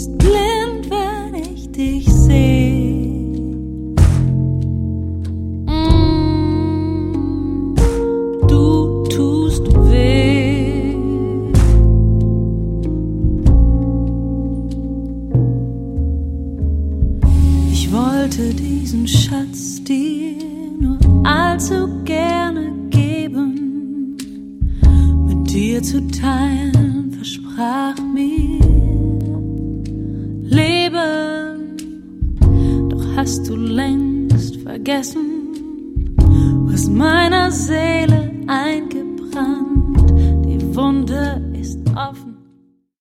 bist blind, wenn ich dich seh. Du tust weh. Ich wollte diesen Schatz dir nur allzu gerne geben, mit dir zu teilen, versprach mir Leben. Doch hast du längst vergessen, was meiner Seele eingebrannt, die Wunde ist offen.